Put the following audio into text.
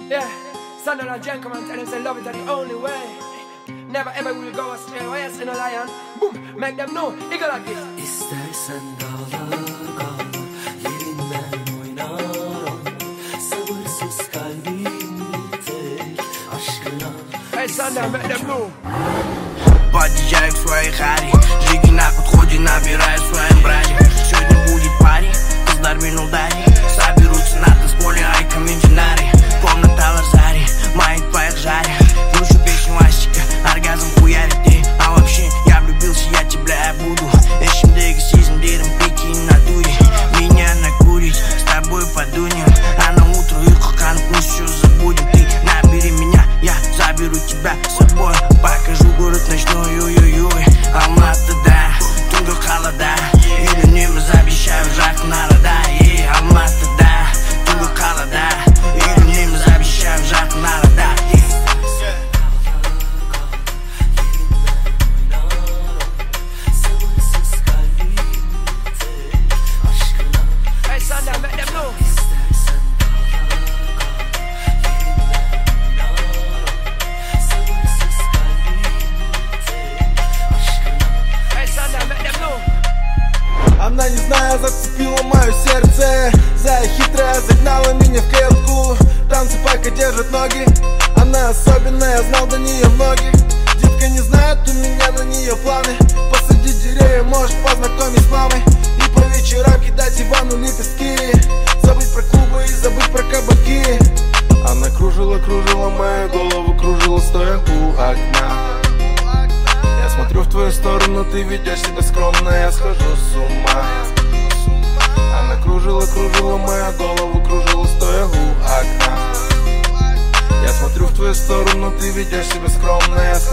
Yeah, Sandal and Jen come and tell them say love is the only way. Never ever will go astray. Why you in a lion? Boom, make them know. It go like this. İstersen dağlar dağlar, yerinden oynarım. Sabırsız kalbim bir tek aşkına. Hey Sandal, make them know. Подъезжаю к своей харе. Жиги на подходе, набираю в своем браде. Сегодня будет парень, қыздармен удари. Соберутся на танцполе, айкам инженери. Комната лазари, моих твоих жаре. Слушаю песню Асика, оргазм хуярит ей. А вообще, я влюбился, я тебя буду. Эшимдегі сезімдерім пеки на дуре. Меня накурить, с тобой подунем. А на утро үйқы қанып, мы все забудем. Ты набери меня, я заберу тебя с собой. Покажу город ночной, ой-ой-ой. Алматыда, түнгі қалада. Үйленеміз, обещаю, жақын арада. Алматыда, түнгі қалада. Үйленеміз, обещаю, жақын арада. Hey Sandal, make them know. Hey Sandal, make them know. Она, не знаю, зацепила мое сердце. Зая хитрая загнала меня в клетку. Танцы пока держат ноги. Она особенная, я знал до нее многих. Детка не знает, у меня на нее планы. Посадить деревья, может познакомить с мамой. И по вечерам кидать Ивану лепестки. Забыть про клубы и забыть про кабаки. Она кружила, кружила мою голову, кружила, стоя у окна. Я смотрю в твою сторону, ты ведешь себя скромно, я схожу с ума. Она кружила, кружила мою голову, кружила, стоя у окна. Я смотрю в твою сторону, ты ведешь себя скромно, я